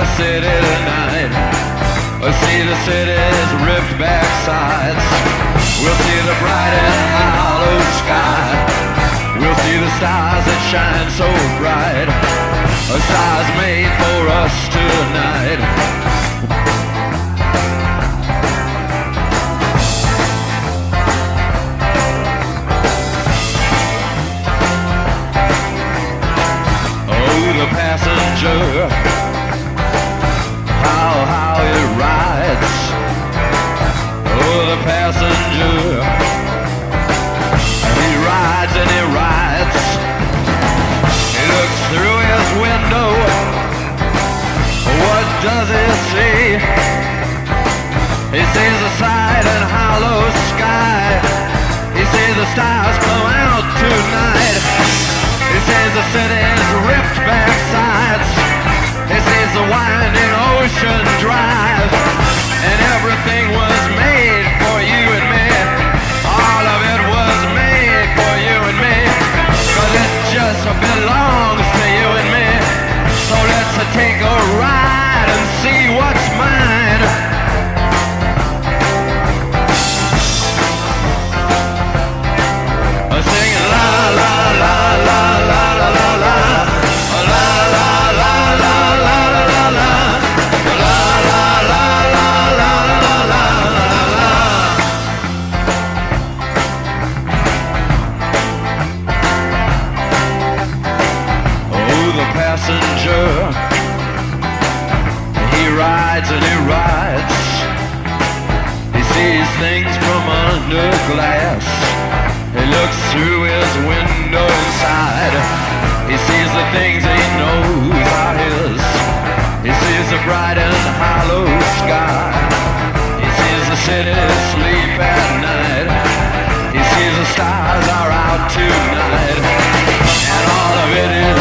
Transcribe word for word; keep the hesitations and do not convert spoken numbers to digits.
city tonight. We'll see the city's ripped back sides. We'll see the bright and hollow sky. We'll see the stars that shine so bright. A stars made for us tonight. The passenger, how, how it rides. Oh, the passenger, he rides and he rides. He looks through his window. What does he see? He sees the side and hollow sky. He sees the stars come out tonight. He sees the city's ripped back sides. He sees the winding ocean drive. And everything was made for you and me. All of it was made for you and me. Cause it just belongs to you and me. So let's take a ride and see what's mine. Singing la la la la la la la la la la la la la la la la Oh, the passenger, he rides and he rides. He sees things from under glass. He looks through his window inside. He sees the things he knows are his. He sees the bright and hollow sky. He sees the city sleep at night. He sees the stars are out tonight. And all of it is